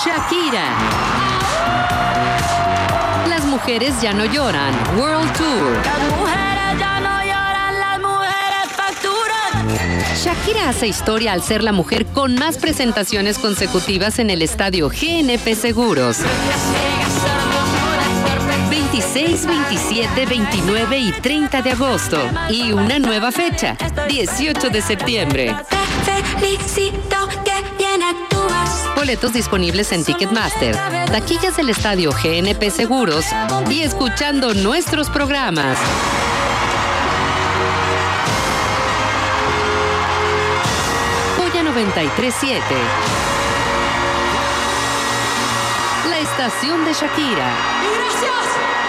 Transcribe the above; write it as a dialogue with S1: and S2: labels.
S1: Shakira. Las mujeres ya no lloran. World Tour.
S2: Las mujeres ya no lloran, las mujeres facturan.
S1: Shakira hace historia al ser la mujer con más presentaciones consecutivas en el estadio GNP Seguros. 26, 27, 29 y 30 de agosto. Y una nueva fecha, 18 de septiembre.
S2: Felicito que bien actúas.
S1: Boletos disponibles en Ticketmaster, taquillas del estadio GNP Seguros y escuchando nuestros programas. Joya 93.7. La estación de Shakira.
S2: ¡Y gracias!